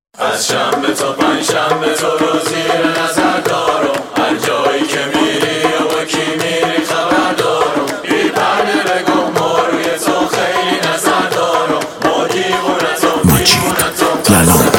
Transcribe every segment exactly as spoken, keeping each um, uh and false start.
از شنبه تا پنجشنبه تو رو زیر نظر دارم، هر جایی که میری و با کی میری خبر دارم، بی پرده بگم ما روی تو خیلی نظر دارم، ما دیوونتم دیوونتم لالا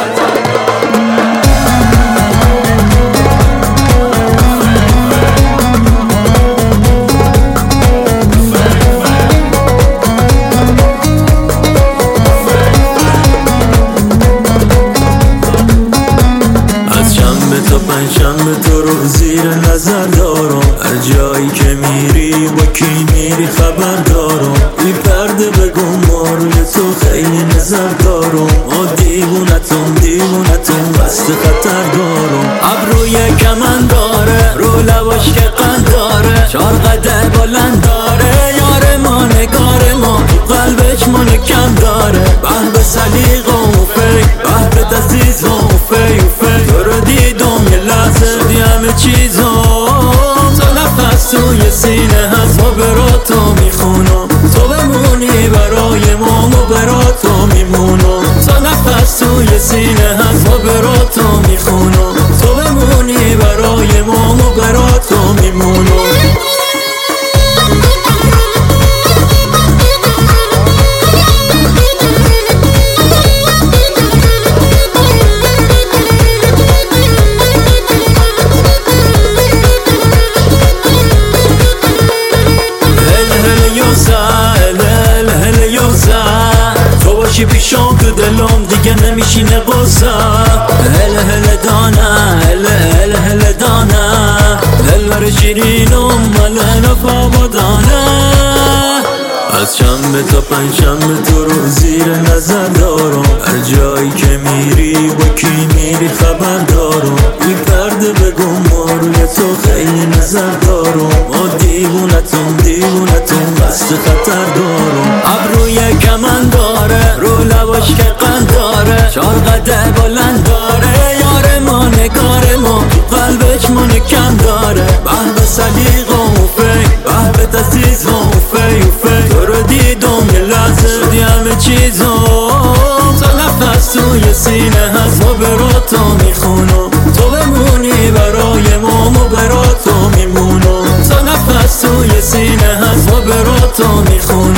پنجشنبه تو رو زیر نظر دارم، هر جایی که میری با کی میری خبر دارم، بی پرده بگم ما روی تو خیلی نظر دارم، ما دیوونتم دیوونتم قصد خطر دارم، ابروی کمن داره رو لباش که قند داره، چار قده بلند داره، یار ما نگار ما تو قلبش ما کم داره، به به سلیقه و فکر به به دزیز و فی و فی تو رو دیدم یه لحظه دی همه چیزم، تو نفس توی سینه هست ما براتو میخونم، تو بمونی برای ما ما براتو میمونم، تو نفس توی سینه هست ما براتو میخونم، تو بمونی برای ما ما براتو میمونم. تو باشی پیشم تو دلم دیگه نمیشینه قصه، هله هله دانه هله هله هله دانه دلبر شیرینم مله نفا بدانه، از شنبه تا پنجشنبه تو رو زیر نظر دارم، هر جایی که میری با کی میری خبر دارم، بی پرده بگم ما روی تو خیلی نظر دارم، ما دیوونتم دیوونتم قصد خطر دارم، ابروی کمن داره رو لباش که قند داره، چار قده بلند داره، یار ما نگار ما تو قلبش ما کم داره، به به سلیقه و فکر به به دزیز و فی و فی تو رو دیدم یه لحظه دی همه چیزم، تو نفس توی سینه هست ما براتو میخونم، تو بمونی برای ما ما براتو میمونم، تو نفس توی سینه هست ما براتو میخونم.